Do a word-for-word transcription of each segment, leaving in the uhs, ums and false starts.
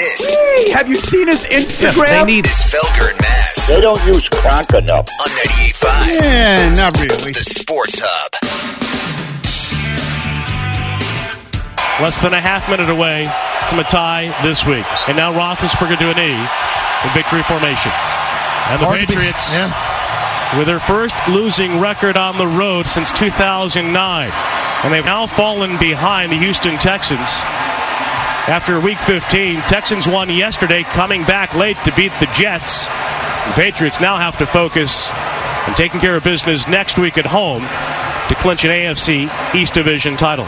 This. Hey, have you seen his Instagram? Yeah, they need This Felger and Maz. They don't use crack enough. On ninety-eight point five. Yeah, not really. The Sports Hub. Less than a half minute away from a tie this week. And now Roethlisberger to a knee in victory formation. And the Hard to be- Patriots, yeah. with their first losing record on the road since two thousand nine. And they've now fallen behind the Houston Texans. After week fifteen, Texans won yesterday, coming back late to beat the Jets. The Patriots now have to focus on taking care of business next week at home to clinch an A F C East Division title.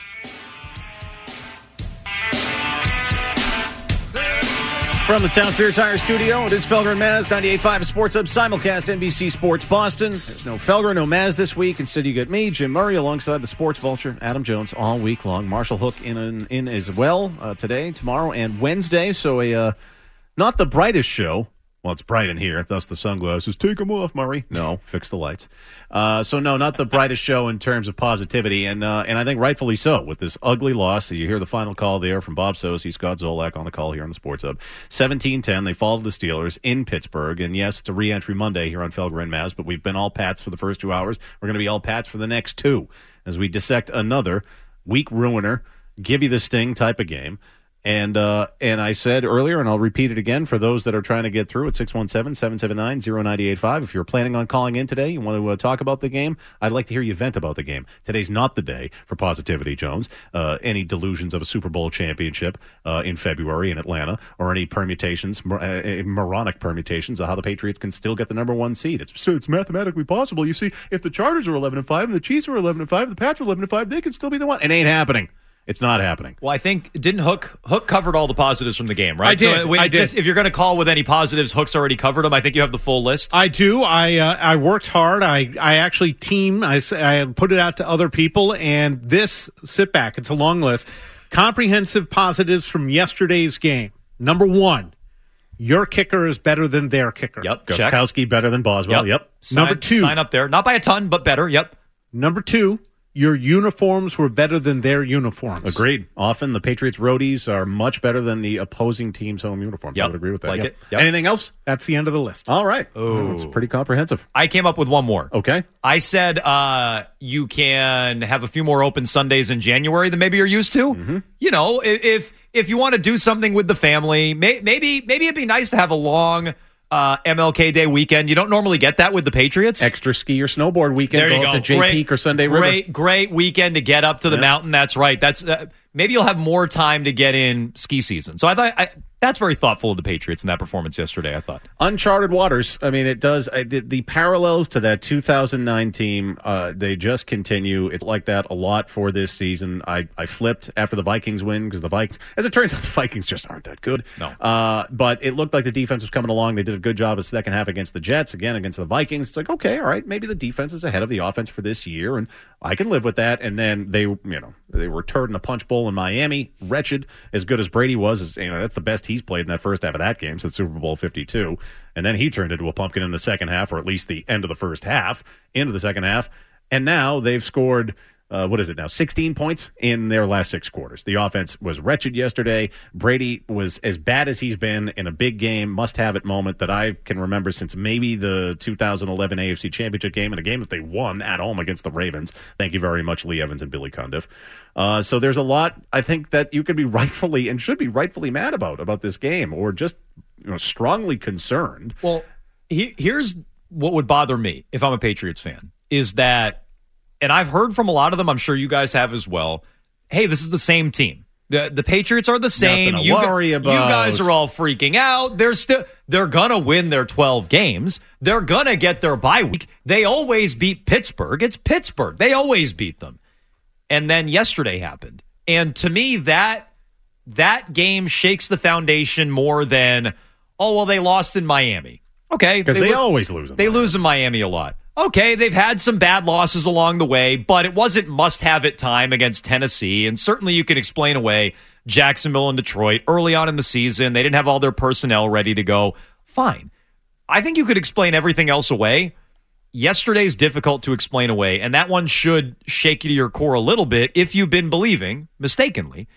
From the Town Fair Tire Studio, it is Felger and Maz, ninety-eight point five Sports Hub, simulcast N B C Sports Boston. There's no Felger, no Maz this week. Instead, you get me, Jim Murray, alongside the Sports Vulture, Adam Jones, all week long. Marshall Hook in in, in as well uh, today, tomorrow, and Wednesday. So a uh, not the brightest show. Well, it's bright in here, thus the sunglasses. Take them off, Murray. No, fix the lights. Uh, so, no, not the brightest show in terms of positivity, and uh, and I think rightfully so with this ugly loss. You hear the final call there from Bob Sosey, Scott Zolak on the call here on the Sports Hub. seventeen ten, they fall to the Steelers in Pittsburgh, and yes, it's a re-entry Monday here on Felger and Maz, but we've been all Pats for the first two hours. We're going to be all Pats for the next two as we dissect another week ruiner, give you the sting type of game. And uh, and I said earlier, and I'll repeat it again for those that are trying to get through at six one seven, seven seven nine, zero nine eight five. If you're planning on calling in today, you want to uh, talk about the game, I'd like to hear you vent about the game. Today's not the day for positivity, Jones. Uh, any delusions of a Super Bowl championship uh, in February in Atlanta, or any permutations, mor- uh, moronic permutations of how the Patriots can still get the number one seed. It's so it's mathematically possible. You see, if the Chargers are eleven and five and the Chiefs are eleven and five, the Pats are eleven and five, they could still be the one. It ain't happening. It's not happening. Well, I think, didn't Hook Hook covered all the positives from the game, right? I did. So, I did. Just, if you're going to call with any positives, Hook's already covered them. I think you have the full list. I do. I uh, I worked hard. I, I actually team. I, I put it out to other people, and this, sit back, it's a long list. Comprehensive positives from yesterday's game. Number one, your kicker is better than their kicker. Yep, check. Gostkowski better than Boswell. Yep. Yep. Sign, Number two. Sign up there. Not by a ton, but better. Yep. Number two, your uniforms were better than their uniforms. Agreed. Often the Patriots roadies are much better than the opposing team's home uniforms. Yep. I would agree with that. Like Yep. it. Yep. Anything else? That's the end of the list. All right. Oh. It's pretty comprehensive. I came up with one more. Okay. I said uh, you can have a few more open Sundays in January than maybe you're used to. Mm-hmm. You know, if if you want to do something with the family, may, maybe maybe it'd be nice to have a long uh, M L K Day weekend. You don't normally get that with the Patriots. Extra ski or snowboard weekend. There you go go. up to Jay great, Peak or Sunday great, River. Great weekend to get up to the Yeah. mountain. That's right. That's uh, maybe you'll have more time to get in ski season. So I thought I, that's very thoughtful of the Patriots in that performance yesterday, I thought. Uncharted waters. I mean, it does. I, the, the parallels to that two thousand nine team, uh, they just continue. It's like that a lot for this season. I, I flipped after the Vikings win because the Vikings, as it turns out, the Vikings just aren't that good. No. Uh, but it looked like the defense was coming along. They did a good job of the second half against the Jets, again against the Vikings. It's like, okay, all right, maybe the defense is ahead of the offense for this year, and I can live with that. And then they, you know, they were turd in a punch bowl in Miami, wretched. As good as Brady was, as, you know, that's the best he's played in that first half of that game since Super Bowl fifty-two. And then he turned into a pumpkin in the second half, or at least the end of the first half, into the second half. And now they've scored, uh, what is it now, sixteen points in their last six quarters. The offense was wretched yesterday. Brady was as bad as he's been in a big game, must-have-it moment that I can remember since maybe the two thousand eleven A F C Championship game, and a game that they won at home against the Ravens. Thank you very much, Lee Evans and Billy Cundiff. Uh, so there's a lot, I think, that you could be rightfully and should be rightfully mad about, about this game, or just you know, strongly concerned. Well, he, here's what would bother me if I'm a Patriots fan, is that, and I've heard from a lot of them, I'm sure you guys have as well, hey, this is the same team. The the Patriots are the same. Nothing to you, worry gu- about. you guys are all freaking out. They're still they're gonna win their twelve games. They're gonna get their bye week. They always beat Pittsburgh. It's Pittsburgh. They always beat them. And then yesterday happened. And to me, that that game shakes the foundation more than, oh, well, they lost in Miami. Okay. Because they, they lo- always lose in They Miami. lose in Miami a lot. Okay, they've had some bad losses along the way, but it wasn't must-have-it time against Tennessee, and certainly you can explain away Jacksonville and Detroit early on in the season. They didn't have all their personnel ready to go. Fine. I think you could explain everything else away. Yesterday's difficult to explain away, and that one should shake you to your core a little bit if you've been believing, mistakenly,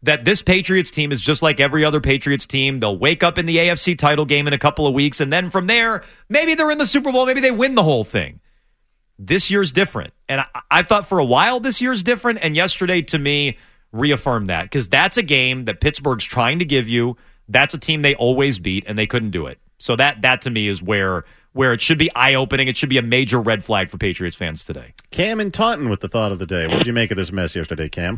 that this Patriots team is just like every other Patriots team. They'll wake up in the A F C title game in a couple of weeks, and then from there, maybe they're in the Super Bowl, maybe they win the whole thing. This year's different. And I, I thought for a while this year's different, and yesterday, to me, reaffirmed that. Because that's a game that Pittsburgh's trying to give you. That's a team they always beat, and they couldn't do it. So that, that to me, is where where it should be eye-opening. It should be a major red flag for Patriots fans today. Cam and Taunton with the thought of the day. What did you make of this mess yesterday, Cam?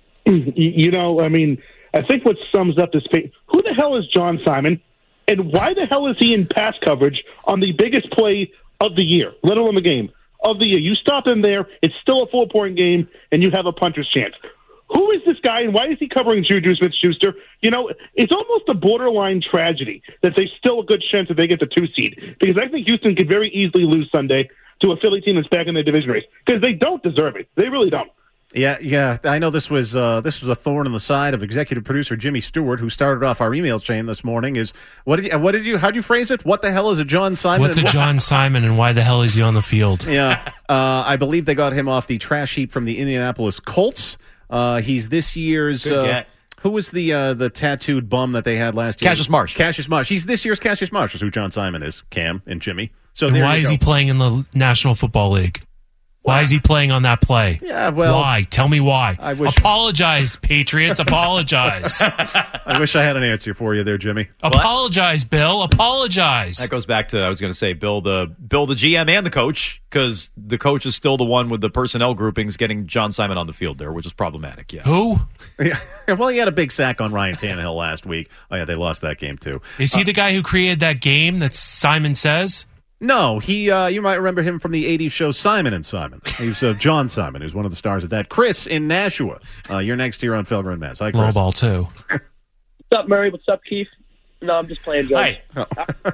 You know, I mean, I think what sums up this page, who the hell is John Simon, and why the hell is he in pass coverage on the biggest play of the year, let alone the game, of the year? You stop him there, it's still a four-point game, and you have a puncher's chance. Who is this guy, and why is he covering Juju Smith-Schuster? You know, it's almost a borderline tragedy that there's still a good chance that they get the two seed, because I think Houston could very easily lose Sunday to a Philly team that's back in the division race, because they don't deserve it. They really don't. Yeah, yeah. I know this was uh, this was a thorn in the side of executive producer Jimmy Stewart, who started off our email chain this morning. Is what did you, what did you? How'd you phrase it? What the hell is a John Simon? What's a John Simon, and why the hell is he on the field? Yeah, uh, I believe they got him off the trash heap from the Indianapolis Colts. Uh, he's this year's. Uh, who was the uh, the tattooed bum that they had last year? Cassius Marsh. Cassius Marsh. He's this year's Cassius Marsh. Is who John Simon is. Cam and Jimmy. So and there why you is go. he playing in the National Football League? Why is he playing on that play? Yeah, well, why? Tell me why. I wish- Apologize, Patriots. Apologize. I wish I had an answer for you there, Jimmy. Apologize, Bill. Apologize. That goes back to, I was going to say, Bill the Bill the G M and the coach, because the coach is still the one with the personnel groupings getting John Simon on the field there, which is problematic. Yeah. Who? Yeah. Well, he had a big sack on Ryan Tannehill last week. Oh, yeah, they lost that game, too. Is he uh, the guy who created that game that Simon Says? No, he. Uh, you might remember him from the eighties show Simon and Simon. He was uh, John Simon, who's one of the stars of that. Chris in Nashua. Uh, you're next here on Felger and Mass. Hi, Chris. Low ball, too. What's up, Murray? What's up, Keith? No, I'm just playing, Joe. Hi. Oh.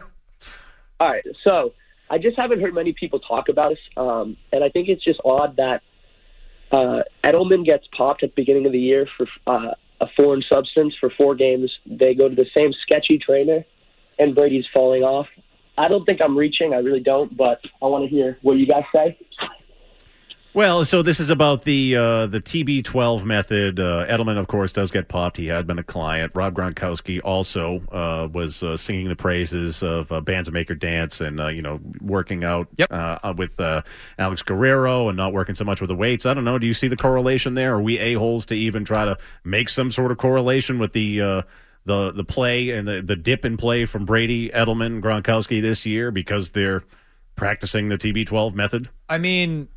All right, so I just haven't heard many people talk about this, um, and I think it's just odd that uh, Edelman gets popped at the beginning of the year for uh, a foreign substance for four games. They go to the same sketchy trainer, and Brady's falling off. I don't think I'm reaching. I really don't, but I want to hear what you guys say. Well, so this is about the uh, the T B twelve method. Uh, Edelman, of course, does get popped. He had been a client. Rob Gronkowski also uh, was uh, singing the praises of uh, Bandzamaker Dance and, uh, you know, working out yep. uh, with uh, Alex Guerrero and not working so much with the weights. I don't know. Do you see the correlation there? Are we a-holes to even try to make some sort of correlation with the uh, the the play and the, the dip in play from Brady, Edelman, Gronkowski this year because they're practicing the T B twelve method? I mean,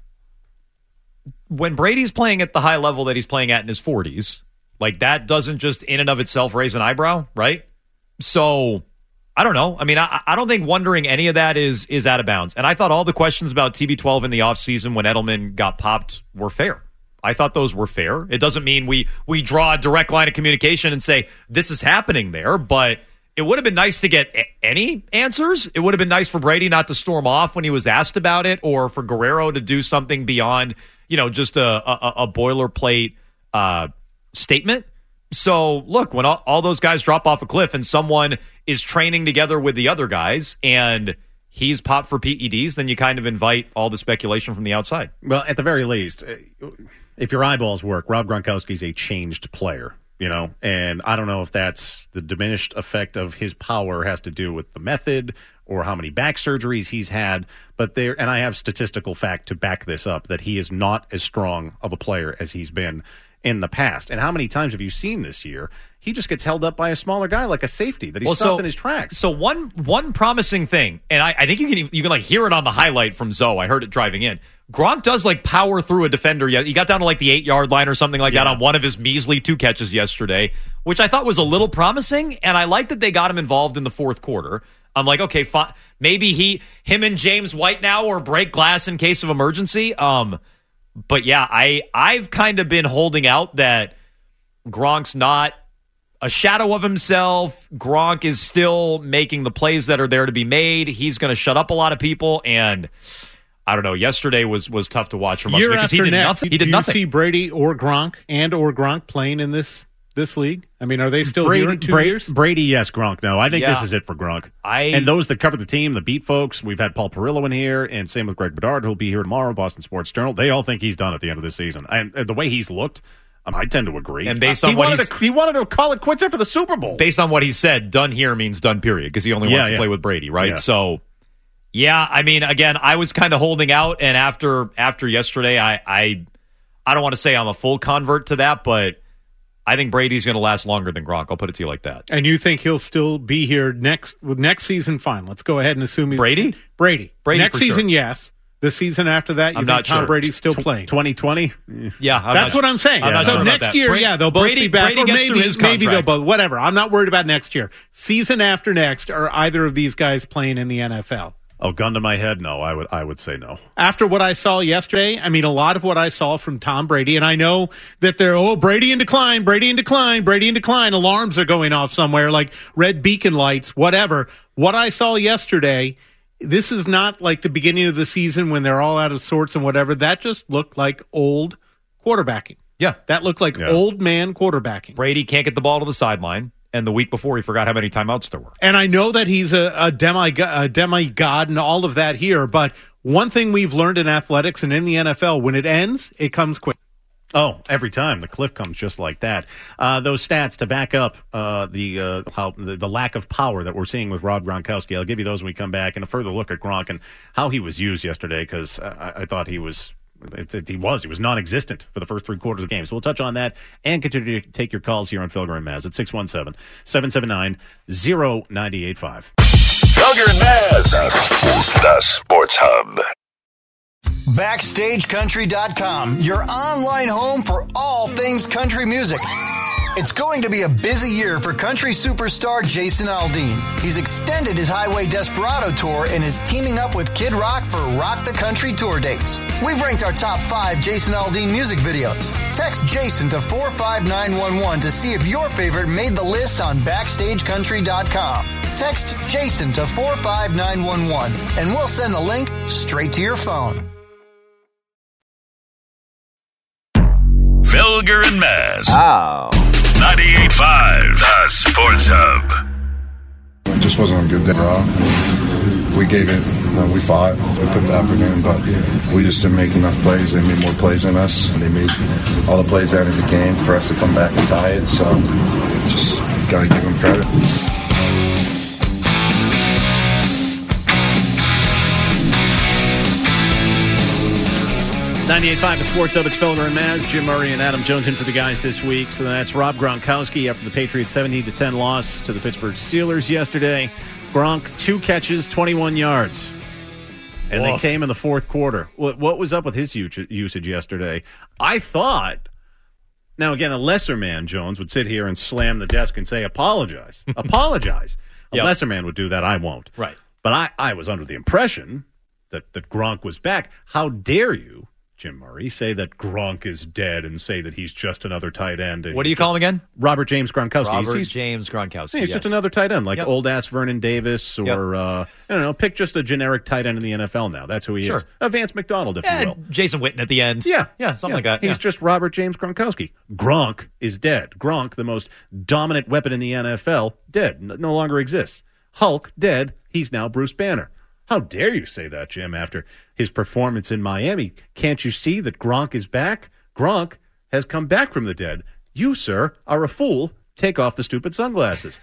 when Brady's playing at the high level that he's playing at in his forties, like that doesn't just in and of itself raise an eyebrow, right? So I don't know. I mean, I, I don't think wondering any of that is is out of bounds. And I thought all the questions about T B twelve in the offseason when Edelman got popped were fair. I thought those were fair. It doesn't mean we we draw a direct line of communication and say this is happening there, but it would have been nice to get a- any answers. It would have been nice for Brady not to storm off when he was asked about it, or for Guerrero to do something beyond, you know, just a, a, a boilerplate uh, statement. So, look, when all, all those guys drop off a cliff and someone is training together with the other guys and he's popped for P E Ds, then you kind of invite all the speculation from the outside. Well, at the very least, if your eyeballs work, Rob Gronkowski's a changed player, you know, and I don't know if that's the diminished effect of his power has to do with the method or how many back surgeries he's had, but there, and I have statistical fact to back this up, that he is not as strong of a player as he's been in the past. And how many times have you seen this year? He just gets held up by a smaller guy like a safety that he's well, stopped so, in his tracks. So one one promising thing, and I, I think you can you can like hear it on the highlight from Zoe. I heard it driving in. Gronk does like power through a defender. He got down to like the eight yard line or something like yeah. that on one of his measly two catches yesterday, which I thought was a little promising. And I like that they got him involved in the fourth quarter. I'm like, okay, fine. Maybe he, him and James White now, or break glass in case of emergency. Um, but yeah, I I've kind of been holding out that Gronk's not a shadow of himself. Gronk is still making the plays that are there to be made. He's going to shut up a lot of people, and I don't know. Yesterday was was tough to watch for much Year because he after did next, nothing. He did do nothing. you see Brady or Gronk and or Gronk playing in this this league? I mean, are they still Brady, here in two Brady, years? Brady, yes. Gronk, no. I think Yeah. this is it for Gronk. I and those that cover the team, the beat folks, we've had Paul Perillo in here, and same with Greg Bedard, who'll be here tomorrow, Boston Sports Journal. They all think he's done at the end of this season. And, and the way he's looked, Um, I tend to agree. And based Uh, on he what wanted he's, to, he wanted to call it quits after the Super Bowl. based on what he said, done here means done. Period. Because he only wants Yeah, to yeah. play with Brady, right? Yeah. So, yeah. I mean, again, I was kind of holding out, and after after yesterday, I I, I don't want to say I'm a full convert to that, but I think Brady's going to last longer than Gronk. I'll put it to you like that. And you think he'll still be here next next season? Fine. Let's go ahead and assume he's Brady? Brady. Brady next for season, sure. yes. The season after that, you I'm think not Tom sure. Brady's still playing? twenty twenty? Yeah, I'm That's not what sure. I'm saying. I'm not so sure about next that. year, Brady- yeah, they'll both Brady- be back. Brady or gets through maybe his maybe they'll contract. both. Whatever. I'm not worried about next year. Season after next, are either of these guys playing in the N F L? Oh, gun to my head, no. I would I would say no. After what I saw yesterday, I mean, a lot of what I saw from Tom Brady, and I know that they're, oh, Brady in decline, Brady in decline, Brady in decline. Alarms are going off somewhere like red beacon lights, whatever. What I saw yesterday, this is not like the beginning of the season when they're all out of sorts and whatever. That just looked like old quarterbacking. Yeah. That looked like Yeah. old man quarterbacking. Brady can't get the ball to the sideline, and the week before he forgot how many timeouts there were. And I know that he's a, a demigod, a demigod and all of that here, but one thing we've learned in athletics and in the N F L, when it ends, it comes quick. Oh, every time the cliff comes just like that. Uh, those stats to back up uh, the uh, how the, the lack of power that we're seeing with Rob Gronkowski. I'll give you those when we come back, and a further look at Gronk and how he was used yesterday, because I, I thought he was. It, it, he was. He was non-existent for the first three quarters of the game. So we'll touch on that and continue to take your calls here on Felger and Maz at six one seven, seven seven nine, zero nine eight five. Felger and Maz, the Sports Hub. Backstage Country dot com, your online home for all things country music. It's going to be a busy year for country superstar Jason Aldean. He's extended his Highway Desperado tour and is teaming up with Kid Rock for Rock the Country tour dates. We've ranked our top five Jason Aldean music videos. Text Jason to four five nine one one to see if your favorite made the list on Backstage Country dot com. Text Jason to four five nine one one and we'll send the link straight to your phone. Felger and Maz. Oh. ninety-eight point five, the Sports Hub. It just wasn't a good day. Raw. We gave it, uh, we fought, we put the effort in, but we just didn't make enough plays. They made more plays than us. They made all the plays out of the game for us to come back and tie it, so just got to give them credit. ninety-eight point five the Sports Hub. It's Felger and Maz. Jim Murray and Adam Jones in for the guys this week. So that's Rob Gronkowski after the Patriots' seventeen to ten loss to the Pittsburgh Steelers yesterday. Gronk, two catches, twenty-one yards. And Woof. they came in the fourth quarter. What, what was up with his usage yesterday? I thought, now again, a lesser man, Jones, would sit here and slam the desk and say, apologize. Apologize. A Yep. lesser man would do that. I won't. Right. But I, I was under the impression that, that Gronk was back. How dare you, Jim Murray, say that Gronk is dead and say that he's just another tight end? What do you call him again? Robert James Gronkowski. Robert he's, James Gronkowski. he's yes. just another tight end, like Yep. old-ass Vernon Davis or, Yep. uh, I don't know, pick just a generic tight end in the N F L now. That's who he Sure. is. A Vance McDonald, if Yeah, you will. Jason Witten at the end. Yeah. Yeah, something Yeah. like that. He's yeah. just Robert James Gronkowski. Gronk is dead. Gronk, the most dominant weapon in the N F L, dead. N- no longer exists. Hulk, dead. He's now Bruce Banner. How dare you say that, Jim, after his performance in Miami? Can't you see that Gronk is back? Gronk has come back from the dead. You, sir, are a fool. Take off the stupid sunglasses.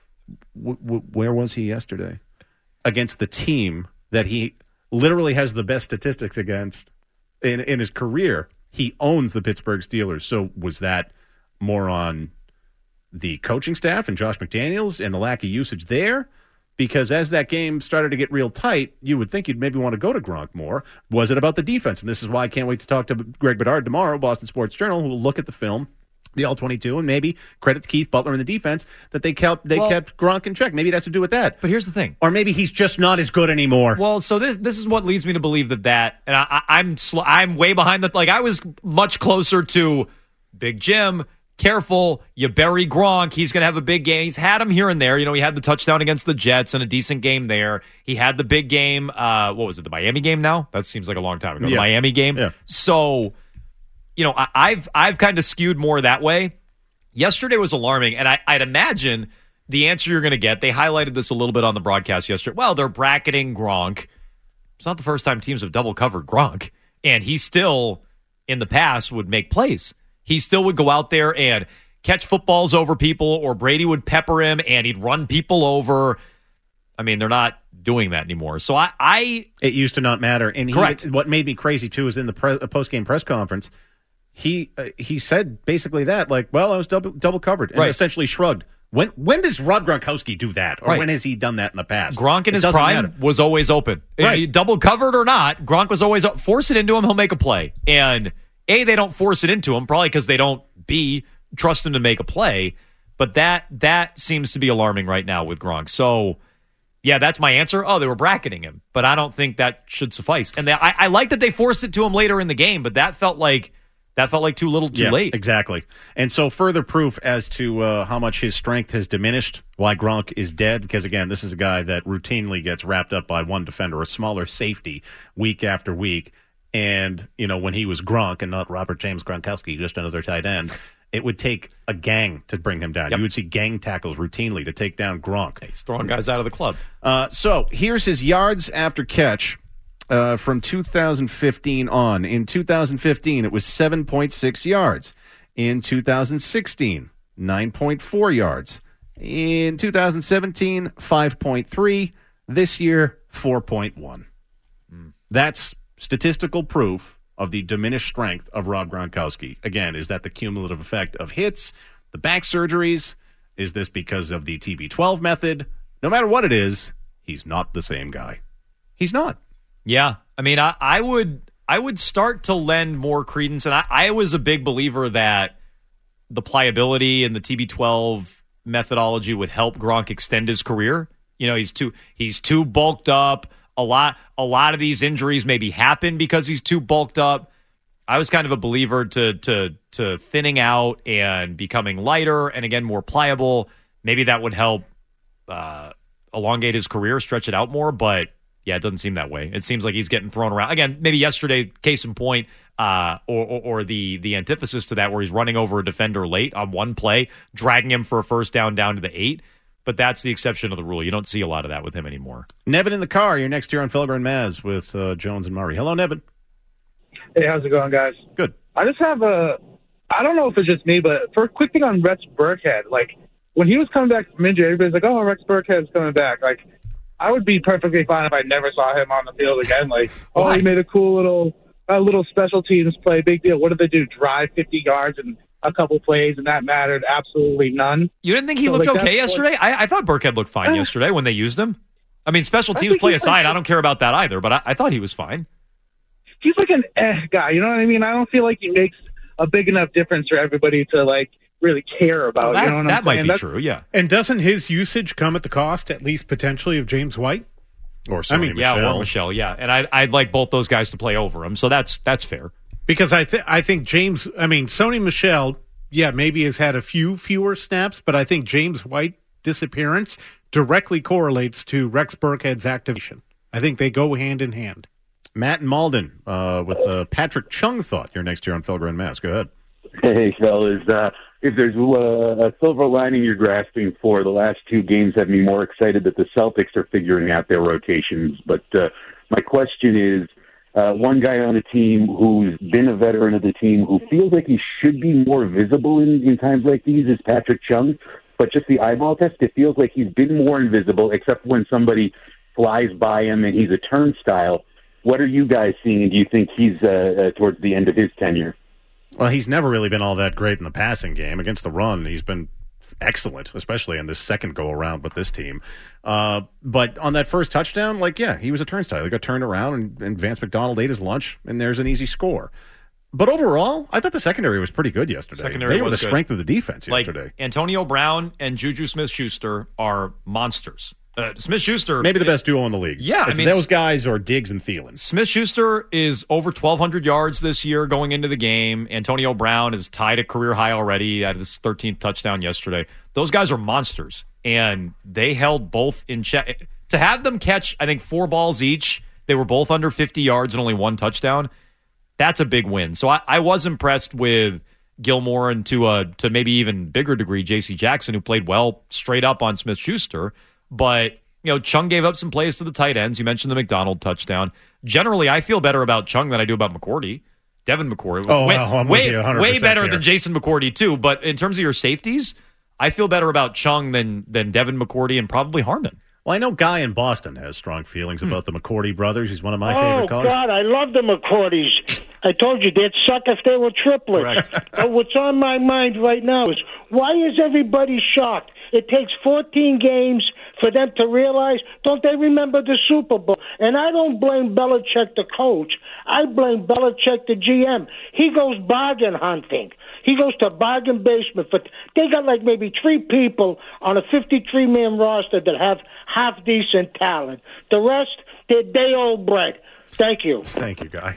w- w- where was he yesterday? Against the team that he literally has the best statistics against in, in his career. He owns the Pittsburgh Steelers. So was that more on the coaching staff and Josh McDaniels and the lack of usage there? Because as that game started to get real tight, you would think you'd maybe want to go to Gronk more. Was it about the defense? And this is why I can't wait to talk to Greg Bedard tomorrow, Boston Sports Journal, who will look at the film, the all twenty-two, and maybe credit to Keith Butler in the defense that they kept they Well- kept Gronk in check. Maybe it has to do with that. But here's the thing. Or maybe he's just not as good anymore. Well, so this this is what leads me to believe that that, and I, I, I'm sl- I'm way behind the. Like I was much closer to Big Jim. Careful, you bury Gronk. He's going to have a big game. He's had him here and there. You know, he had the touchdown against the Jets and a decent game there. He had the big game. Uh, what was it? The Miami game. Now that seems like a long time ago. The Yeah. Miami game. Yeah. So, you know, I, I've I've kind of skewed more that way. Yesterday was alarming, and I, I'd imagine the answer you're going to get. They highlighted this a little bit on the broadcast yesterday. Well, they're bracketing Gronk. It's not the first time teams have double covered Gronk, and he still, in the past, would make plays. he still would go out there and catch footballs over people, or Brady would pepper him and he'd run people over. I mean, they're not doing that anymore. So I, I it used to not matter. And he, correct. What made me crazy too is in the pre, post-game press conference, he uh, he said basically that, like, well, I was double double covered, and right. essentially shrugged. When when does Rob Gronkowski do that, or right. when has he done that in the past? Gronk in it his prime matter. was always open. Right. If double covered or not, Gronk was always up. Force it into him, he'll make a play. And A, they don't force it into him, probably because they don't B, trust him to make a play. But that that seems to be alarming right now with Gronk. So, yeah, that's my answer. Oh, they were bracketing him. But I don't think that should suffice. And they, I, I like that they forced it to him later in the game, but that felt like that felt like too little too yeah, late. Exactly. And so further proof as to uh, how much his strength has diminished, why Gronk is dead, because, again, this is a guy that routinely gets wrapped up by one defender, a smaller safety, week after week. And, you know, when he was Gronk and not Robert James Gronkowski, just another tight end, it would take a gang to bring him down. Yep. You would see gang tackles routinely to take down Gronk. He's throwing guys out of the club. Uh, so here's his yards after catch uh, from two thousand fifteen on. In two thousand fifteen, it was seven point six yards. In two thousand sixteen, nine point four yards. In two thousand seventeen, five point three. This year, four point one. Mm. That's statistical proof of the diminished strength of Rob Gronkowski. Again, is that the cumulative effect of hits, the back surgeries? Is this because of the T B twelve method? No matter what it is, he's not the same guy. He's not. Yeah. I mean, I, I would I would start to lend more credence, and I, I was a big believer that the pliability and the T B twelve methodology would help Gronk extend his career. You know, he's too he's too bulked up. A lot, a lot of these injuries maybe happen because he's too bulked up. I was kind of a believer to to to thinning out and becoming lighter, and again more pliable. Maybe that would help uh, elongate his career, stretch it out more. But yeah, it doesn't seem that way. It seems like he's getting thrown around again. Maybe yesterday, case in point, uh, or, or or the the antithesis to that, where he's running over a defender late on one play, dragging him for a first down down to the eight. But that's the exception of the rule. You don't see a lot of that with him anymore. Nevin in the car. You're next here on Felger and Maz with uh, Jones and Murray. Hello, Nevin. Hey, how's it going, guys? Good. I just have a, I don't know if it's just me, but for a quick thing on Rex Burkhead, like, when he was coming back from injury, everybody's like, oh, Rex Burkhead's coming back. Like, I would be perfectly fine if I never saw him on the field again. Like, oh, Why? he made a cool little, a little special teams play, big deal. What did they do? Drive fifty yards and a couple plays, and that mattered absolutely none. You didn't think he so, looked like, okay yesterday? What, I, I thought Burkhead looked fine uh, yesterday when they used him. I mean, special teams play aside, like, I don't care about that either, but I, I thought he was fine. He's like an eh guy, you know what I mean? I don't feel like he makes a big enough difference for everybody to, like, really care about. Well, that you know what that I'm might saying? be That's, true, yeah. And doesn't his usage come at the cost, at least potentially, of James White? Or Sony I mean, Michel. Yeah, or Michelle, yeah. And I, I'd like both those guys to play over him, so that's that's fair. Because I, th- I think James, I mean, Sony Michel, yeah, maybe has had a few fewer snaps, but I think James White disappearance directly correlates to Rex Burkhead's activation. I think they go hand in hand. Matt and Malden uh, with the Patrick Chung thought. You're next here on Felger and Mass. Go ahead. Hey, fellas. Uh, if there's uh, a silver lining you're grasping for, the last two games have me more excited that the Celtics are figuring out their rotations. But uh, my question is, uh, one guy on the team who's been a veteran of the team who feels like he should be more visible in, in times like these is Patrick Chung. But just the eyeball test, it feels like he's been more invisible, except when somebody flies by him and he's a turnstile. What are you guys seeing, and do you think he's uh, uh, towards the end of his tenure? Well, he's never really been all that great in the passing game. Against the run, he's been excellent, especially in this second go-around with this team. Uh, but on that first touchdown, like, yeah, he was a turnstile. He got turned around, and, and Vance McDonald ate his lunch, and there's an easy score. But overall, I thought the secondary was pretty good yesterday. Secondary they were was the good. strength of the defense like, yesterday. Antonio Brown and Juju Smith-Schuster are monsters. Uh, Smith-Schuster... Maybe the best duo in the league. Yeah, it's I mean... those guys are Diggs and Thielen. Smith-Schuster is over twelve hundred yards this year going into the game. Antonio Brown is tied a career high already at his thirteenth touchdown yesterday. Those guys are monsters, and they held both in check. To have them catch, I think, four balls each, they were both under fifty yards and only one touchdown. That's a big win. So I, I was impressed with Gilmore and to a to maybe even bigger degree J C Jackson, who played well straight up on Smith-Schuster. But, you know, Chung gave up some plays to the tight ends. You mentioned the McDonald touchdown. Generally, I feel better about Chung than I do about McCourty. Devin McCourty. Oh, way, well, I'm way, with you one hundred way percent better here. than Jason McCourty, too. But in terms of your safeties, I feel better about Chung than, than Devin McCourty and probably Harmon. Well, I know Guy in Boston has strong feelings about the McCourty brothers. He's one of my oh, favorite callers. God, I love the McCourtys. I told you they'd suck if they were triplets. But what's on my mind right now is why is everybody shocked? It takes fourteen games for them to realize, don't they remember the Super Bowl? And I don't blame Belichick, the coach. I blame Belichick, the G M. He goes bargain hunting. He goes to bargain basement. For, they got like maybe three people on a fifty-three man roster that have half-decent talent. The rest, they're day-old bread. Thank you. Thank you, Guy.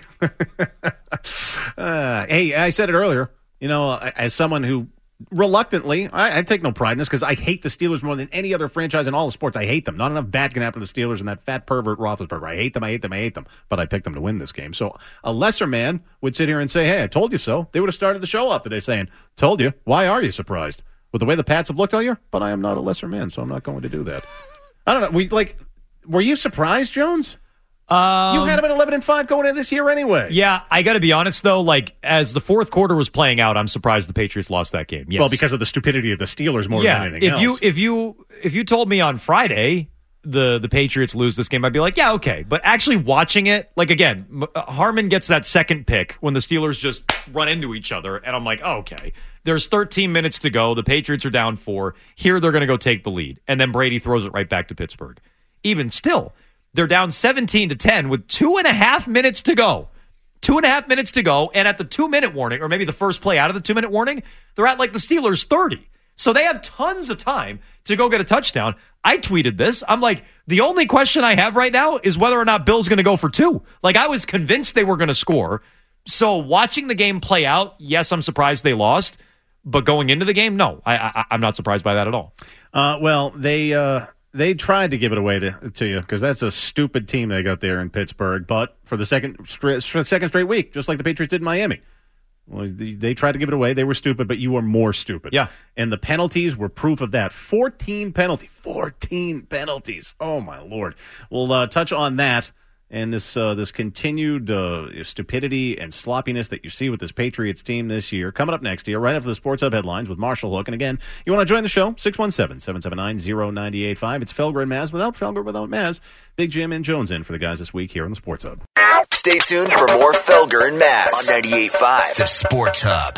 uh, hey, I said it earlier. You know, as someone who reluctantly, I, I take no pride in this because I hate the Steelers more than any other franchise in all of sports. I hate them. Not enough bad can happen to the Steelers and that fat pervert Roethlisberger. I hate them, I hate them, I hate them. But I picked them to win this game. So a lesser man would sit here and say, hey, I told you so. They would have started the show off today saying, told you. Why are you surprised? With the way the Pats have looked all year? But I am not a lesser man, so I'm not going to do that. I don't know. We like. Were you surprised, Jones? Um, you had them at eleven and five going in this year anyway. Yeah, I got to be honest, though. Like, as the fourth quarter was playing out, I'm surprised the Patriots lost that game. Yes. Well, because of the stupidity of the Steelers more yeah, than anything if else. you if you if you told me on Friday the the Patriots lose this game, I'd be like, yeah, okay. But actually watching it, like again, M- Harmon gets that second pick when the Steelers just run into each other, and I'm like, oh, okay. There's thirteen minutes to go. The Patriots are down four. Here they're going to go take the lead, and then Brady throws it right back to Pittsburgh. Even still, they're down seventeen to ten with two and a half minutes to go. Two and a half minutes to go, and at the two-minute warning, or maybe the first play out of the two-minute warning, they're at like the Steelers' thirty. So they have tons of time to go get a touchdown. I tweeted this. I'm like, the only question I have right now is whether or not Bill's going to go for two. Like, I was convinced they were going to score. So watching the game play out, yes, I'm surprised they lost. But going into the game, no, I, I, I'm not surprised by that at all. Uh, well, they uh, they tried to give it away to, to you because that's a stupid team they got there in Pittsburgh. But for the second straight, for the second straight week, just like the Patriots did in Miami, well, they, they tried to give it away. They were stupid, but you were more stupid. Yeah, and the penalties were proof of that. Fourteen penalties, fourteen penalties. Oh my Lord! We'll uh, touch on that. And this uh, this continued uh, stupidity and sloppiness that you see with this Patriots team this year. Coming up next year, right after the Sports Hub headlines with Marshall Hook. And again, you want to join the show? six one seven, seven seven nine, zero nine eight five. It's Felger and Maz without Felger, without Maz. Big Jim and Jones in for the guys this week here on the Sports Hub. Stay tuned for more Felger and Maz on ninety-eight point five, the Sports Hub.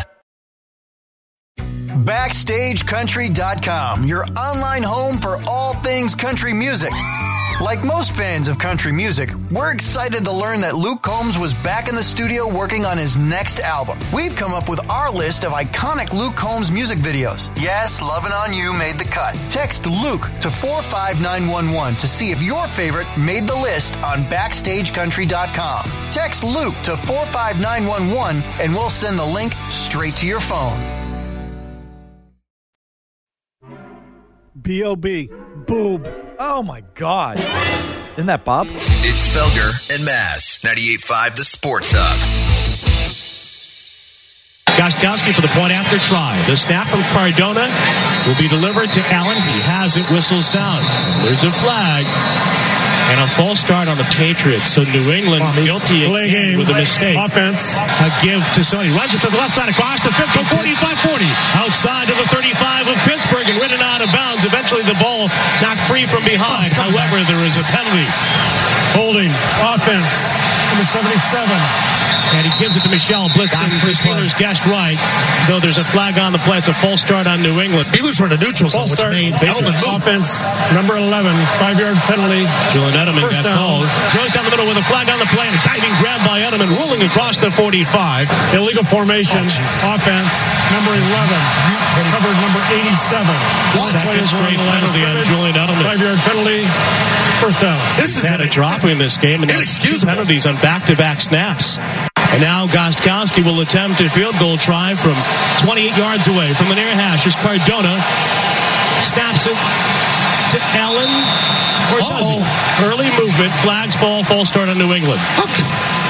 Backstage Country dot com, your online home for all things country music. Like most fans of country music, we're excited to learn that Luke Combs was back in the studio working on his next album. We've come up with our list of iconic Luke Combs music videos. Yes, Lovin' On You made the cut. Text Luke to four five nine one one to see if your favorite made the list on Backstage Country dot com. Text Luke to four five nine one one and we'll send the link straight to your phone. B O B Boob. Oh, my God. Isn't that Bob? It's Felger and Maz, ninety-eight point five, the Sports Hub. Gostkowski for the point after try. The snap from Cardona will be delivered to Allen. He has it. Whistle sound. There's a flag. And a false start on the Patriots. So New England oh, guilty again with a mistake. Offense. A give to Sony. Runs it to the left side across the fifty, forty-five forty. Outside to the thirty-five of Pittsburgh and ridden out of bounds. Eventually the ball knocked free from behind. Oh, However, back. There is a penalty. Holding. Offense. Number seventy-seven. And he gives it to Michelle Blitzen. The Steelers guessed right. Though there's a flag on the play. It's a false start on New England. Steelers were in a neutral zone, which made Edelman offense. Number eleven. Five-yard penalty. Julian Edelman First got down. called. Throws down the middle with a flag on the play. And a diving grab by Edelman. Rolling across the forty-five. Illegal formation. Oh, offense. Number eleven. Covered number eighty-seven. Second straight penalty on Julian Edelman. Five-yard penalty. First down. This is had a drop in this game. And two penalties on back-to-back snaps. And now Gostkowski will attempt a field goal try from twenty-eight yards away from the near hash as Cardona snaps it to Allen. Or does he? Early movement, flags fall, false start on New England. Okay.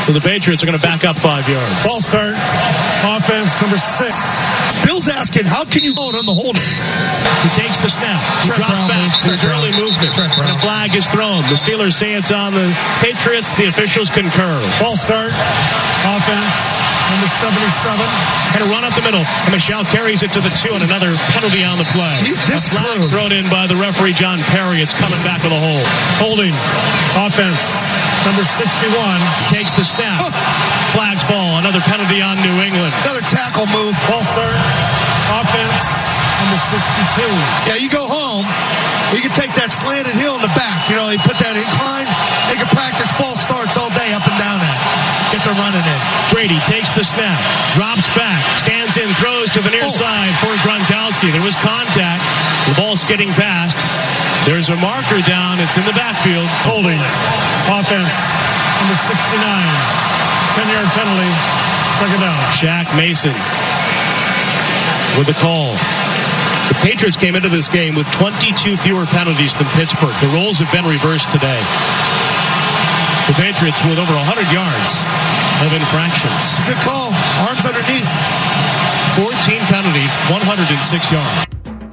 So the Patriots are going to back up five yards. Ball start. Offense number six. Bill's asking, how can you hold on the holding? He takes the snap. He Trent drops Brown back. moves. There's Trent early Brown. movement. Trent And Brown. a flag is thrown. The Steelers say it's on the Patriots. The officials concur. Ball start. Offense number seventy-seven. And a run up the middle. And Michelle carries it to the two and another penalty on the play. He- this a flag crew- thrown in by the referee, John Perry. It's coming back with a hold. Holding. Offense number sixty-one. He takes the snap. Flags fall. Another penalty on New England. Another tackle move. Ball start. Offense number sixty-two. Yeah, you go home, you can take that slanted hill in the back. You know, you put that incline, they can practice false starts all day up and down that. Get the running in. Brady takes the snap, drops back, stands in, throws to the near Oh. side for Gronkowski. There was contact. The ball's getting past. There's a marker down. It's in the backfield. Holding. Offense number sixty-nine. ten-yard penalty. Second down. Shaq Mason with the call. The Patriots came into this game with twenty-two fewer penalties than Pittsburgh. The roles have been reversed today. The Patriots with over one hundred yards of infractions. It's a good call. Arms underneath. fourteen penalties, one hundred six yards.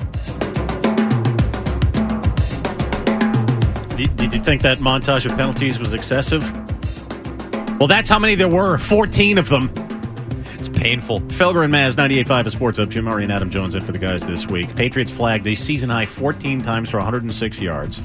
Did, did you think that montage of penalties was excessive? Well, that's how many there were. fourteen of them. It's painful. Felger and Maz, ninety-eight point five, a Sports Up. Jim Murray and Adam Jones in for the guys this week. Patriots flagged a season high fourteen times for one hundred six yards.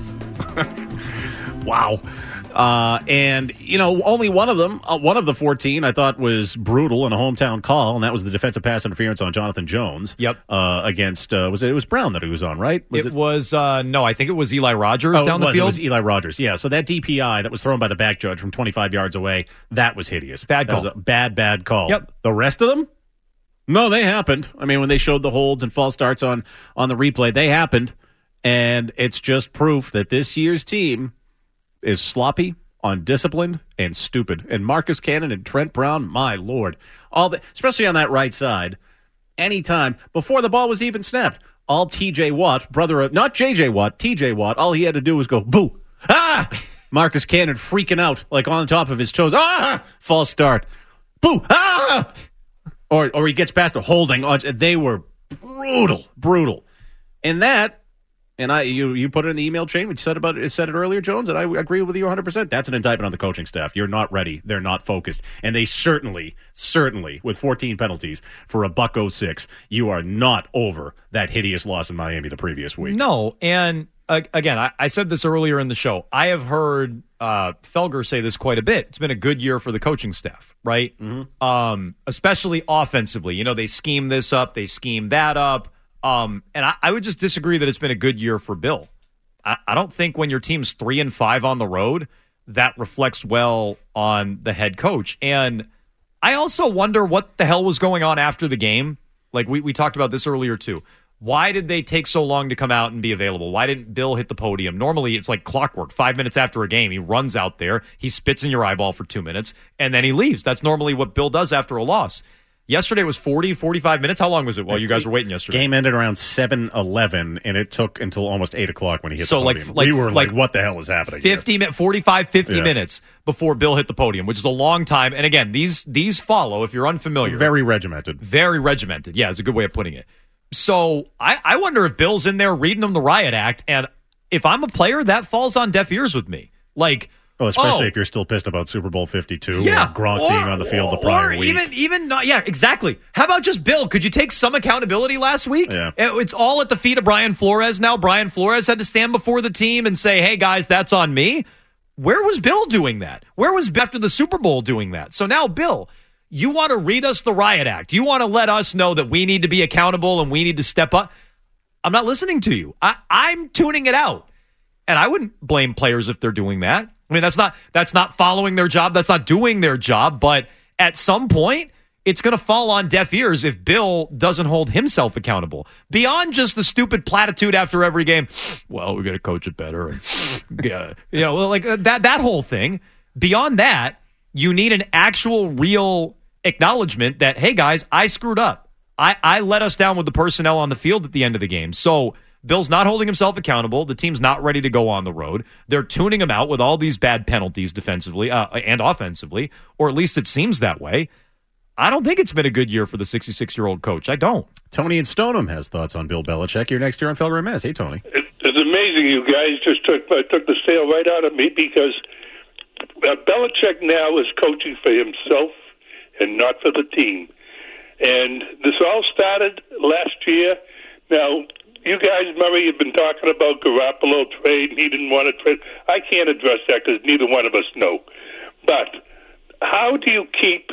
Wow. Uh, and, you know, only one of them, uh, one of the fourteen, I thought was brutal in a hometown call, and that was the defensive pass interference on Jonathan Jones. Yep. Uh, against, uh, was it, it was Brown that he was on, right? Was it, it was, uh, no, I think it was Eli Rogers oh, down it the was, field. It was Eli Rogers, yeah. So that D P I that was thrown by the back judge from twenty-five yards away, that was hideous. Bad that call. was a bad, bad call. Yep. The rest of them? No, they happened. I mean, when they showed the holds and false starts on, on the replay, they happened. And it's just proof that this year's team is sloppy, undisciplined, and stupid. And Marcus Cannon and Trent Brown, my Lord. all the, especially on that right side, anytime, before the ball was even snapped, all T J Watt, brother of, not J J Watt, T J Watt, all he had to do was go, boo, ah! Marcus Cannon freaking out, like on top of his toes, ah! False start, boo, ah! Or, or he gets past a holding. They were brutal, brutal. And that, and I, you, you put it in the email chain. We said about it, said it earlier, Jones, and I agree with you one hundred percent. That's an indictment on the coaching staff. You're not ready. They're not focused, and they certainly, certainly, with fourteen penalties for a buck oh six, you are not over that hideous loss in Miami the previous week. No, and uh, again, I, I said this earlier in the show. I have heard uh, Felger say this quite a bit. It's been a good year for the coaching staff, right? Mm-hmm. Um, especially offensively. You know, they scheme this up, they scheme that up. Um, and I, I would just disagree that it's been a good year for Bill. I, I don't think when your team's three and five on the road, that reflects well on the head coach. And I also wonder what the hell was going on after the game. Like we, we talked about this earlier too. Why did they take so long to come out and be available? Why didn't Bill hit the podium? Normally it's like clockwork. Five minutes after a game, he runs out there, he spits in your eyeball for two minutes, and then he leaves. That's normally what Bill does after a loss. Yesterday was forty, forty-five minutes. How long was it while you guys were waiting yesterday? Game ended around seven eleven, and it took until almost eight o'clock when he hit so the podium. Like, like, we were like, like, what the hell is happening fifty here? minutes, forty-five, fifty Yeah. minutes before Bill hit the podium, which is a long time. And again, these these follow, if you're unfamiliar. Very regimented. Very regimented. Yeah, is a good way of putting it. So I, I wonder if Bill's in there reading them the riot act, and if I'm a player, that falls on deaf ears with me. Like, Well, especially oh, if you're still pissed about Super Bowl fifty-two yeah, or Gronk or, being on the field the prior or week. even even not. Yeah, exactly. How about just Bill? Could you take some accountability last week? Yeah. It- it's all at the feet of Brian Flores now. Brian Flores had to stand before the team and say, "Hey guys, that's on me." Where was Bill doing that? Where was Bill after the Super Bowl doing that? So now, Bill, you want to read us the riot act. You want to let us know that we need to be accountable and we need to step up. I'm not listening to you. I, I'm tuning it out. And I wouldn't blame players if they're doing that. I mean, that's not that's not following their job. That's not doing their job. But at some point, it's going to fall on deaf ears if Bill doesn't hold himself accountable. Beyond just the stupid platitude after every game, well, we're going to coach it better. And, yeah, you know, like uh, that, that whole thing. Beyond that, you need an actual, real acknowledgement that, hey, guys, I screwed up. I, I let us down with the personnel on the field at the end of the game. So Bill's not holding himself accountable. The team's not ready to go on the road. They're tuning him out with all these bad penalties defensively uh, and offensively, or at least it seems that way. I don't think it's been a good year for the sixty-six-year-old coach. I don't. Tony in Stoneham has thoughts on Bill Belichick. You're next here on Felger and Maz. Hey, Tony. It, it's amazing you guys just took uh, took the sale right out of me because uh, Belichick now is coaching for himself and not for the team. And this all started last year. Now, you guys, Murray, you've been talking about Garoppolo trade, and he didn't want to trade. I can't address that because neither one of us know. But how do you keep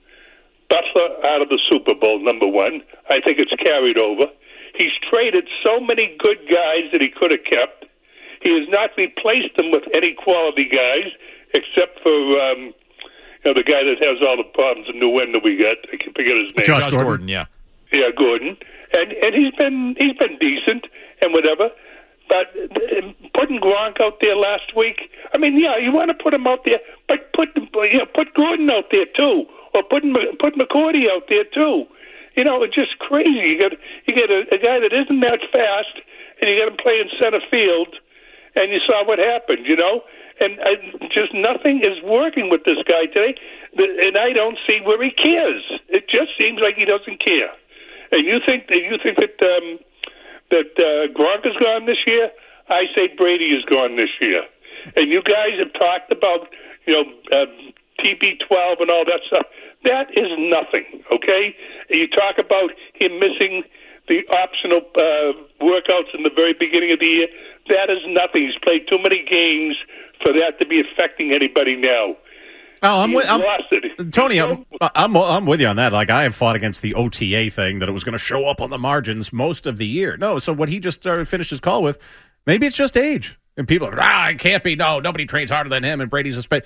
Butler out of the Super Bowl, number one? I think it's carried over. He's traded so many good guys that he could have kept. He has not replaced them with any quality guys, except for um, you know, the guy that has all the problems in New England we got. I can forget his name. Josh, Josh Gordon. Gordon, yeah. Yeah, Gordon. And and he's been he's been decent and whatever. But putting Gronk out there last week, I mean, yeah, you want to put him out there, but put you know, put Gordon out there too. Or put put McCourty out there too. You know, it's just crazy. You got you get a, a guy that isn't that fast, and you got him playing center field, and you saw what happened. You know, and I, just nothing is working with this guy today, and I don't see where he cares. It just seems like he doesn't care. And you think that you think that um, that uh, Gronk is gone this year? I say Brady is gone this year. And you guys have talked about you know uh, T B twelve and all that stuff. That is nothing, okay? You talk about him missing the optional uh, workouts in the very beginning of the year. That is nothing. He's played too many games for that to be affecting anybody now. Oh, I'm He's with I'm, lost it. Tony. I'm, I'm I'm with you on that. Like I have fought against the O T A thing that it was going to show up on the margins most of the year. No, so what he just started, finished his call with, maybe it's just age, and people are ah, it can't be. No, nobody trains harder than him, and Brady's a space.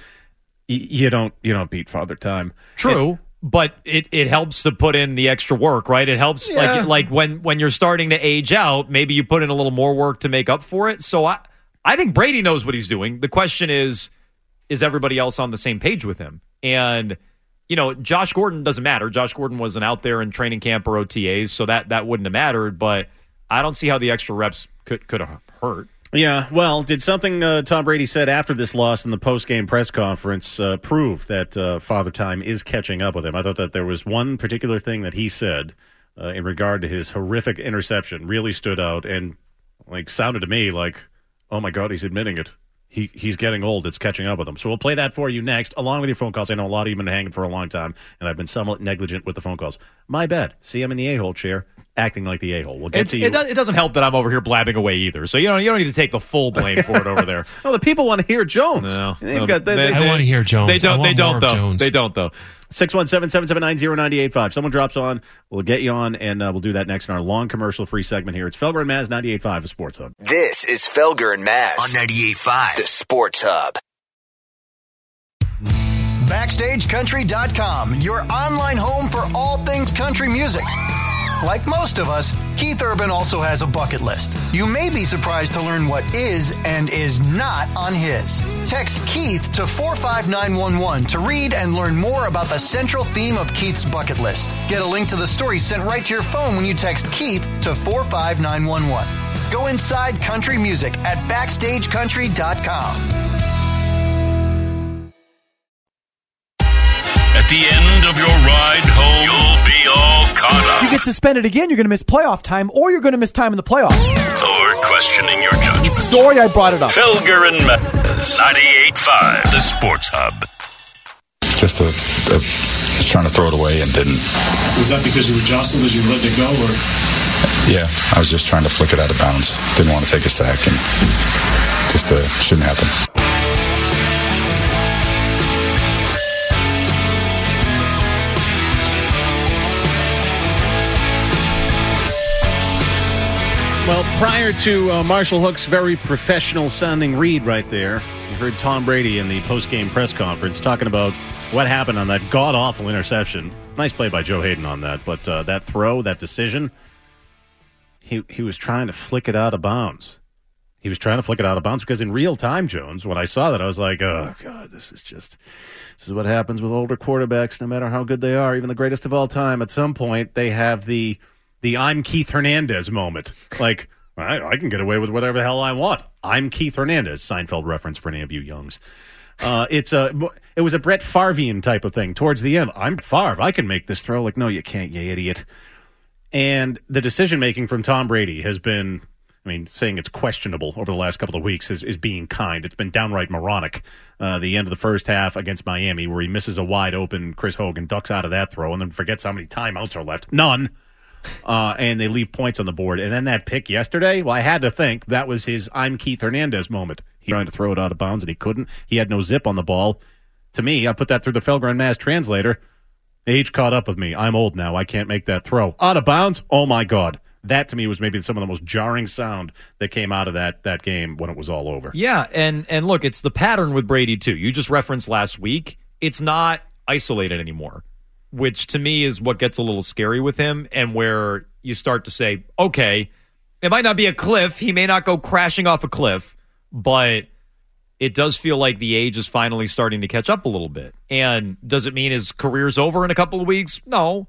You don't you don't beat Father Time. True, and, but it, it helps to put in the extra work, right? It helps yeah. like like when, when you're starting to age out, maybe you put in a little more work to make up for it. So I I think Brady knows what he's doing. The question is, is everybody else on the same page with him? And you know, Josh Gordon doesn't matter. Josh Gordon wasn't out there in training camp or O T As, so that, that wouldn't have mattered. But I don't see how the extra reps could could have hurt. Yeah, well, did something uh, Tom Brady said after this loss in the post-game press conference uh, prove that uh, Father Time is catching up with him? I thought that there was one particular thing that he said uh, in regard to his horrific interception really stood out and like sounded to me like, oh, my God, he's admitting it. He He's getting old. It's catching up with him. So we'll play that for you next, along with your phone calls. I know a lot of you have been hanging for a long time, and I've been somewhat negligent with the phone calls. My bad. See, I'm in the a-hole chair, acting like the a-hole. We'll get it's, to you. It, does, it doesn't help that I'm over here blabbing away either. So you don't, you don't need to take the full blame for it over there. No, the people want to hear Jones. No, They've no, got, they, they, they, I want to hear Jones. They don't. I want They don't more though. of Jones. They don't though. six one seven, seven seven nine, zero nine eight five. Someone drops on. We'll get you on, and uh, we'll do that next in our long commercial-free segment here. It's Felger and Maz, ninety-eight point five, the Sports Hub. This is Felger and Maz on ninety-eight point five, the Sports Hub. Backstage Country dot com, your online home for all things country music. Like most of us, Keith Urban also has a bucket list. You may be surprised to learn what is and is not on his. Text Keith to four five nine one one to read and learn more about the central theme of Keith's bucket list. Get a link to the story sent right to your phone when you text Keith to four five nine one one. Go inside country music at Backstage Country dot com. At the end of your ride home, you'll be all caught up. You get suspended again, you're going to miss playoff time, or you're going to miss time in the playoffs. Or questioning your judgment. Sorry I brought it up. Felger and Maz, ninety-eight point five, the Sports Hub. Just a, a just trying to throw it away and didn't. Was that because you were jostled as you let it go, or? Yeah, I was just trying to flick it out of bounds. Didn't want to take a sack, and just uh, shouldn't happen. Well, prior to uh, Marshall Hook's very professional-sounding read right there, you heard Tom Brady in the post-game press conference talking about what happened on that god-awful interception. Nice play by Joe Hayden on that, but uh, that throw, that decision, he he was trying to flick it out of bounds. He was trying to flick it out of bounds because in real time, Jones, when I saw that, I was like, oh, God, this is just, this is what happens with older quarterbacks, no matter how good they are, even the greatest of all time. At some point, they have the... the I'm Keith Hernandez moment. Like, I, I can get away with whatever the hell I want. I'm Keith Hernandez. Seinfeld reference for any of you youngs. Uh, it's a, it was a Brett Favrean type of thing towards the end. I'm Favre. I can make this throw. Like, no, you can't, you idiot. And the decision-making from Tom Brady has been, I mean, saying it's questionable over the last couple of weeks is, is being kind. It's been downright moronic. Uh, the end of the first half against Miami where he misses a wide-open Chris Hogan, ducks out of that throw, and then forgets how many timeouts are left. None. Uh, and they leave points on the board. And then that pick yesterday, well, I had to think that was his I'm Keith Hernandez moment. He tried to throw it out of bounds, and he couldn't. He had no zip on the ball. To me, I put that through the Felger and Maz translator. Age caught up with me. I'm old now. I can't make that throw. Out of bounds? Oh, my God. That, to me, was maybe some of the most jarring sound that came out of that that game when it was all over. Yeah, and, and look, it's the pattern with Brady, too. You just referenced last week. It's not isolated anymore, which to me is what gets a little scary with him and where you start to say, okay, it might not be a cliff. He may not go crashing off a cliff, but it does feel like the age is finally starting to catch up a little bit. And does it mean his career's over in a couple of weeks? No,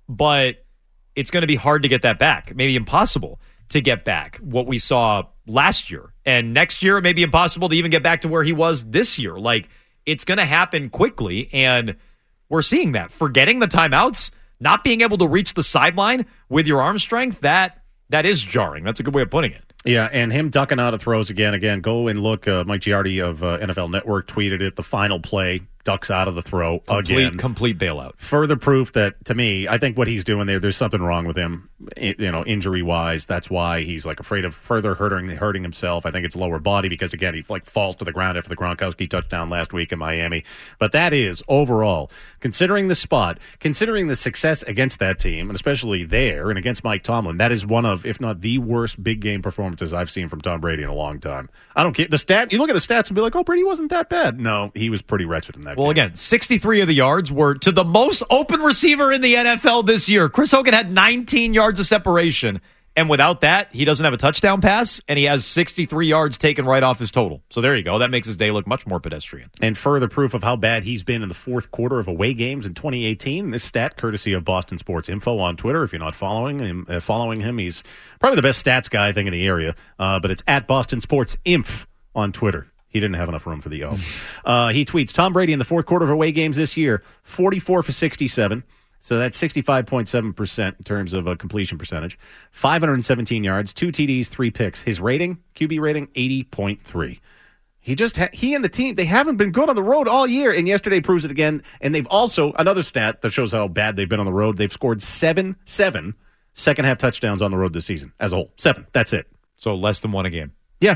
but it's going to be hard to get that back. Maybe impossible to get back what we saw last year. And next year, it may be impossible to even get back to where he was this year. Like, it's going to happen quickly, and we're seeing that. Forgetting the timeouts, not being able to reach the sideline with your arm strength, that that is jarring. That's a good way of putting it. Yeah, and him ducking out of throws again. Again, go and look. Uh, Mike Giardi of uh, N F L Network tweeted it. The final play, ducks out of the throw complete, again. Complete bailout. Further proof that, to me, I think what he's doing there, there's something wrong with him, you know, injury-wise. That's why he's, like, afraid of further hurting hurting himself. I think it's lower body because, again, he, like, falls to the ground after the Gronkowski touchdown last week in Miami. But that is, overall, considering the spot, considering the success against that team, and especially there and against Mike Tomlin, that is one of, if not the worst big game performances I've seen from Tom Brady in a long time. I don't care. The stat, you look at the stats and be like, oh, Brady wasn't that bad. No, he was pretty wretched in that well, game. Well, again, sixty-three of the yards were to the most open receiver in the N F L this year. Chris Hogan had nineteen yards of separation, and without that, he doesn't have a touchdown pass, and he has sixty-three yards taken right off his total. So there you go. That makes his day look much more pedestrian. And further proof of how bad he's been in the fourth quarter of away games in twenty eighteen. This stat, courtesy of Boston Sports Info on Twitter. If you're not following him, uh, following him, he's probably the best stats guy I think in the area. Uh, but it's at Boston Sports Inf on Twitter. He didn't have enough room for the O. Uh, he tweets, Tom Brady in the fourth quarter of away games this year, forty-four for sixty-seven. So that's sixty-five point seven percent in terms of a completion percentage. five hundred seventeen yards, two T Ds, three picks. His rating, Q B rating, eighty point three. He just ha- he and the team, they haven't been good on the road all year, and yesterday proves it again. And they've also, another stat that shows how bad they've been on the road, they've scored seven, seven second-half touchdowns on the road this season as a whole. Seven. That's it. So less than one a game. Yeah.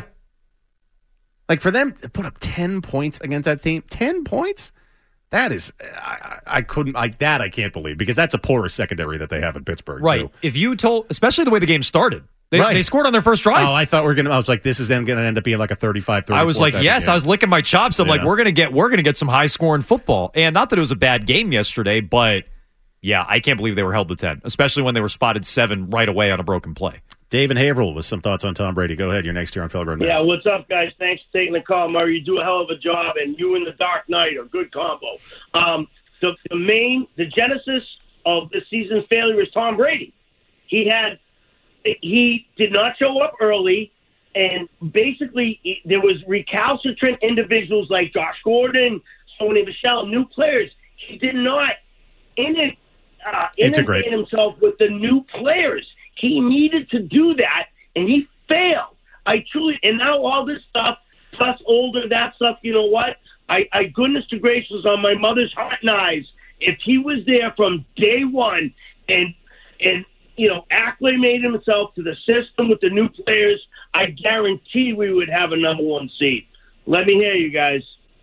Like, for them to put up ten points against that team, ten points? That is, I, I couldn't, I, that I can't believe, because that's a porous secondary that they have in Pittsburgh. Right. Too. If you told, especially the way the game started, they, right. they scored on their first drive. Oh, I thought we were going to, I was like, this is then going to end up being like a thirty-five thirty-four. I was like, yes, I was licking my chops. I'm yeah. like, we're going to get, we're going to get some high scoring football. And not that it was a bad game yesterday, but yeah, I can't believe they were held to ten, especially when they were spotted seven right away on a broken play. Dave and Haverhill with some thoughts on Tom Brady. Go ahead. You're next here on Felger and Maz. Yeah, what's up, guys? Thanks for taking the call, Murray. You do a hell of a job, and you and the Dark Knight are good combo. Um, the, the main, the genesis of this season's failure is Tom Brady. He had, he did not show up early, and basically he, there was recalcitrant individuals like Josh Gordon, Sony Michel, new players. He did not in it, uh, integrate himself with the new players. He needed to do that, and he failed. I truly, and now all this stuff, plus older, that stuff, you know what? I, I goodness to gracious, on my mother's heart and eyes, if he was there from day one and, and you know, acclimated himself to the system with the new players, I guarantee we would have a number one seed. Let me hear you guys.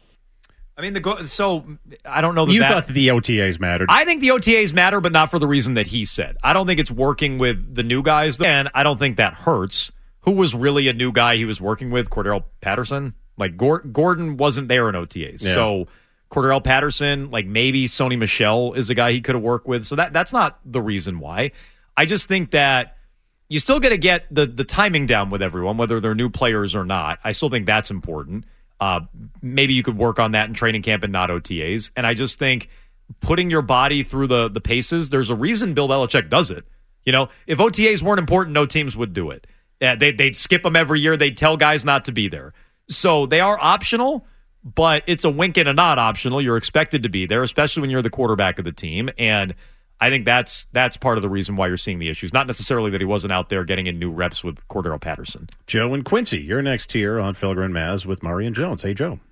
I mean, the go- so I don't know that you that, thought that the O T As mattered. I think the O T As matter, but not for the reason that he said. I don't think it's working with the new guys, and I don't think that hurts. Who was really a new guy he was working with? Cordell Patterson? Like, Gordon wasn't there in O T As. Yeah. So Cordell Patterson, like maybe Sony Michel is a guy he could have worked with. So that that's not the reason why. I just think that you still got to get the, the timing down with everyone, whether they're new players or not. I still think that's important. Uh, maybe you could work on that in training camp and not O T As. And I just think putting your body through the, the paces, there's a reason Bill Belichick does it. You know, if O T As weren't important, no teams would do it. Yeah, they, they'd skip them every year. They'd tell guys not to be there. So they are optional, but it's a wink and a nod optional. You're expected to be there, especially when you're the quarterback of the team. And I think that's that's part of the reason why you're seeing the issues. Not necessarily that he wasn't out there getting in new reps with Cordero Patterson. Joe and Quincy, you're next here on Felger and Maz with Murray and Jones. Hey, Joe.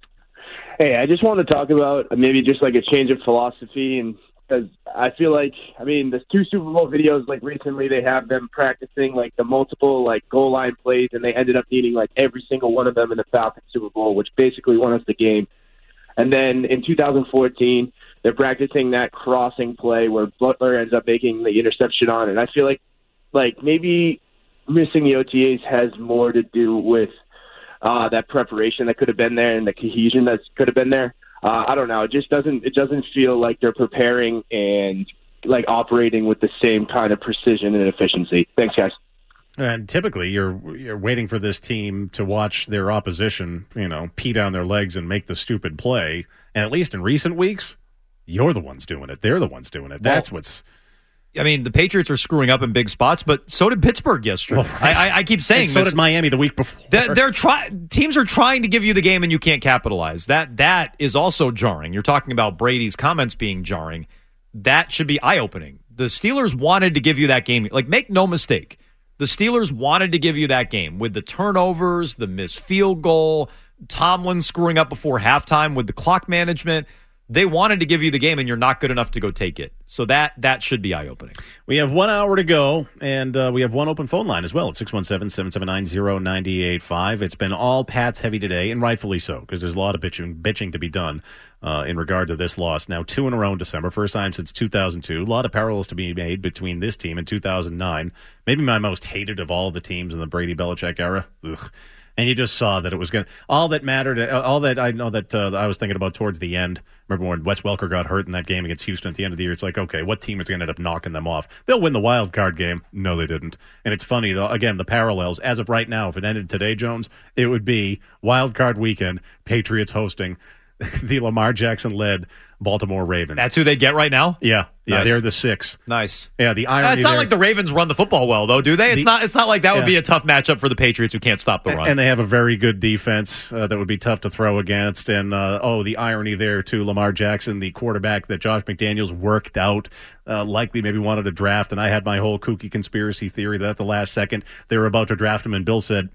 Hey, I just want to talk about maybe just like a change of philosophy, and because I feel like, I mean, there's two Super Bowl videos, like recently they have them practicing like the multiple like goal line plays, and they ended up needing like every single one of them in the Falcons Super Bowl, which basically won us the game. And then in two thousand fourteen, they're practicing that crossing play where Butler ends up making the interception on, and I feel like like maybe missing the O T As has more to do with Uh, that preparation that could have been there and the cohesion that could have been there. Uh, I don't know. It just doesn't. It doesn't feel like they're preparing and like operating with the same kind of precision and efficiency. Thanks, guys. And typically, you're you're waiting for this team to watch their opposition, you know, pee down their legs and make the stupid play. And at least in recent weeks, you're the ones doing it. They're the ones doing it. That's Well, what's. I mean, the Patriots are screwing up in big spots, but so did Pittsburgh yesterday. Well, right. I, I, I keep saying And so this. did Miami the week before. They're, they're try, teams are trying to give you the game and you can't capitalize. That That is also jarring. You're talking about Brady's comments being jarring. That should be eye-opening. The Steelers wanted to give you that game. Like, make no mistake. The Steelers wanted to give you that game with the turnovers, the missed field goal, Tomlin screwing up before halftime with the clock management. They wanted to give you the game, and you're not good enough to go take it. So that that should be eye-opening. We have one hour to go, and uh, we have one open phone line as well at six one seven, seven seven nine, zero nine eight five. It's been all Pats heavy today, and rightfully so, because there's a lot of bitching, bitching to be done uh, in regard to this loss. Now, two in a row in December, first time since two thousand two. A lot of parallels to be made between this team and two thousand nine. Maybe my most hated of all of the teams in the Brady-Belichick era. Ugh. And you just saw that it was going to, all that mattered, all that I know that uh, I was thinking about towards the end. Remember when Wes Welker got hurt in that game against Houston at the end of the year? It's like, okay, what team is going to end up knocking them off? They'll win the wild card game. No, they didn't. And it's funny, though, again, the parallels. As of right now, if it ended today, Jones, it would be wild card weekend, Patriots hosting the Lamar Jackson-led Baltimore Ravens. That's who they get right now? Yeah. Yeah, Nice. they're the six. Nice. Yeah, the irony Uh, it's not there- like the Ravens run the football well, though, do they? It's The- not It's not like that would Yeah. be a tough matchup for the Patriots who can't stop the run. And they have a very good defense uh, that would be tough to throw against. And, uh, oh, the irony there, too, Lamar Jackson, the quarterback that Josh McDaniels worked out, uh, likely maybe wanted to draft. And I had my whole kooky conspiracy theory that at the last second they were about to draft him, and Bill said,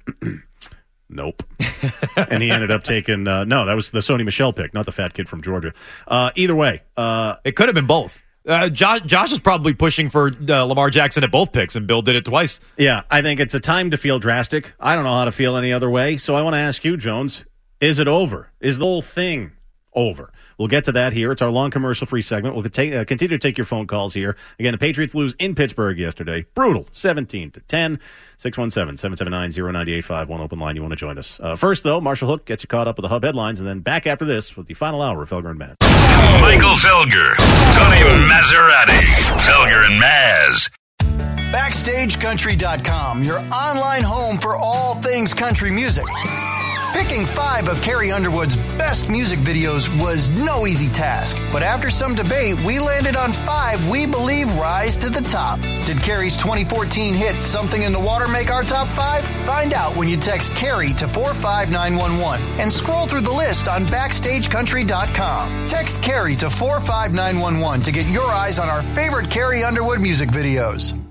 nope. And he ended up taking, uh, no, that was the Sony Michel pick, not the fat kid from Georgia. Uh, either way. Uh, it could have been both. Uh, Josh, Josh is probably pushing for uh, Lamar Jackson at both picks, and Bill did it twice. Yeah, I think it's a time to feel drastic. I don't know how to feel any other way. So I want to ask you, Jones, is it over? Is the whole thing over? We'll get to that here. It's our long commercial-free segment. We'll take, uh, continue to take your phone calls here. Again, the Patriots lose in Pittsburgh yesterday. Brutal, seventeen to ten. six one seven, seven seven nine, zero nine eight five. One open line. You want to join us. Uh, first, though, Marshall Hook gets you caught up with the Hub headlines, and then back after this with the final hour of Felger and Maz. Michael Felger, Tony Maserati, Felger and Maz. Backstage Country dot com, your online home for all things country music. Picking five of Carrie Underwood's best music videos was no easy task, but after some debate, we landed on five we believe rise to the top. Did Carrie's twenty fourteen hit Something in the Water make our top five? Find out when you text Carrie to four five nine one one and scroll through the list on Backstage Country dot com. Text Carrie to four five nine one one to get your eyes on our favorite Carrie Underwood music videos.